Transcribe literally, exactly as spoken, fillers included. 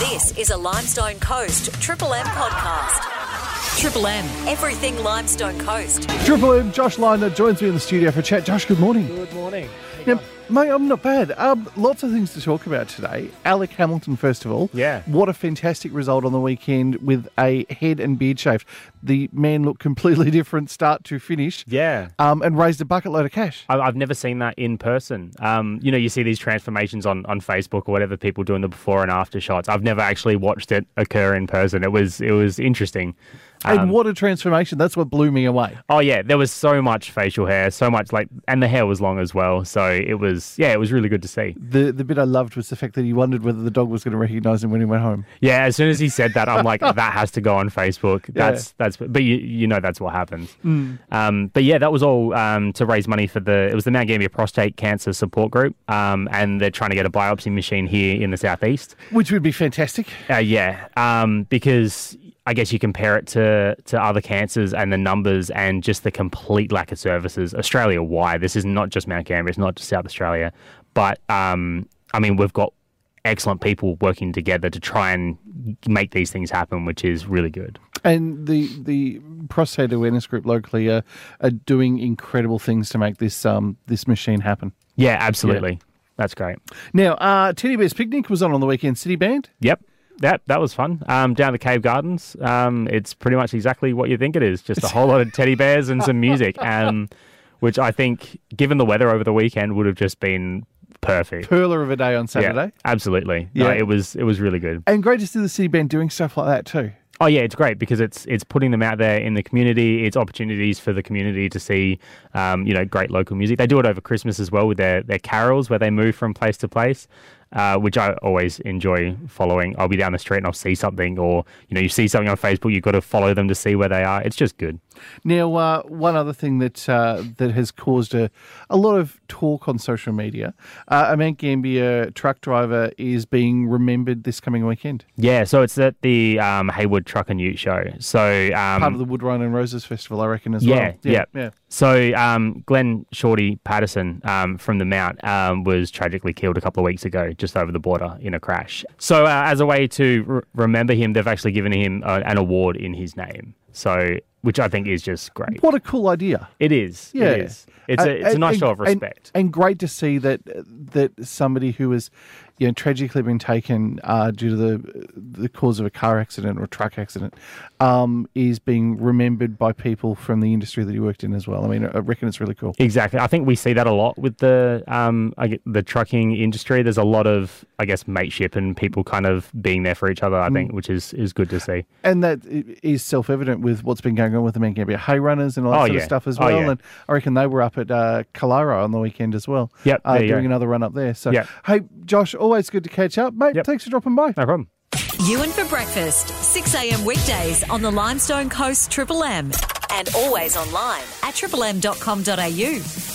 This is a Limestone Coast Triple M podcast. Triple M, everything Limestone Coast. Triple M, Josh Liner joins me in the studio for a chat. Josh, good morning. Good morning. Now, mate, I'm not bad. Um, lots of things to talk about today. Alec Hamilton, first of all. Yeah. What a fantastic result on the weekend with a head and beard shave. The man looked completely different start to finish. Yeah. Um, and raised a bucket load of cash. I- I've never seen that in person. Um, you know, you see these transformations on, on Facebook or whatever, people doing the before and after shots. I've never actually watched it occur in person. It was it was interesting. And Um, what a transformation. That's what blew me away. Oh yeah, there was so much facial hair, so much like, and the hair was long as well. So it was, yeah, it was really good to see. The the bit I loved was the fact that he wondered whether the dog was going to recognise him when he went home. Yeah, as soon as he said that, I'm like, that has to go on Facebook. That's that's, but you you know that's what happens. Mm. Um, but yeah, that was all um, to raise money for the. It was the Mount Gambier Prostate Cancer Support Group, um, and they're trying to get a biopsy machine here in the southeast. Which would be fantastic. Uh, yeah, um, because I guess you compare it to, to other cancers and the numbers and just the complete lack of services Australia-wide. This is not just Mount Gambier, it's not just South Australia. But, um, I mean, we've got excellent people working together to try and make these things happen, which is really good. And the the prostate awareness group locally are, are doing incredible things to make this um this machine happen. Yeah, absolutely. Yeah. That's great. Now, uh, Teddy Bear's Picnic was on on the weekend. City Band. Yep. That that was fun. Um, down the Cave Gardens. Um, it's pretty much exactly what you think it is. Just a whole lot of teddy bears and some music, um, which I think, given the weather over the weekend, would have just been perfect. Perler of a day on Saturday. Yeah, absolutely. Yeah. No, it was it was really good. And great to see the City Band doing stuff like that too. Oh yeah, it's great because it's it's putting them out there in the community. It's opportunities for the community to see, um, you know, great local music. They do it over Christmas as well with their their carols where they move from place to place. Uh, which I always enjoy following. I'll be down the street and I'll see something, or you know, you see something on Facebook, you've got to follow them to see where they are. It's just good. Now, uh, one other thing that uh, that has caused a, a lot of talk on social media, uh, a Mount Gambier truck driver is being remembered this coming weekend. Yeah, so it's at the um, Haywood Truck and Ute Show. So um, part of the Wood Rhine and Roses Festival, I reckon, as yeah, well. Yeah, yeah, yeah. So um, Glenn Shorty Patterson um, from the Mount um, was tragically killed a couple of weeks ago, just over the border in a crash. So uh, as a way to r- remember him, they've actually given him uh, an award in his name. So, which I think is just great. What a cool idea. It is. Yeah. It is. It's a, it's a and, nice and, show of respect. And, and great to see that that somebody who has, you know, tragically been taken uh, due to the the cause of a car accident or a truck accident um, is being remembered by people from the industry that he worked in as well. I mean, I reckon it's really cool. Exactly. I think we see that a lot with the um, I get, the trucking industry. There's a lot of, I guess, mateship and people kind of being there for each other, I Mm. think, which is, is good to see. And that is self-evident with what's been going on with the Mount Gambier hay runners and all that Oh, sort yeah. of stuff as Oh, well. yeah. And I reckon they were up at uh, Kalara on the weekend as well. Yep, uh, there you doing go. another run up there. So, Yep. hey, Josh, always good to catch up. Mate, Yep. thanks for dropping by. No problem. Ewan for breakfast, six a.m. weekdays on the Limestone Coast Triple M. And always online at triple m dot com dot a u.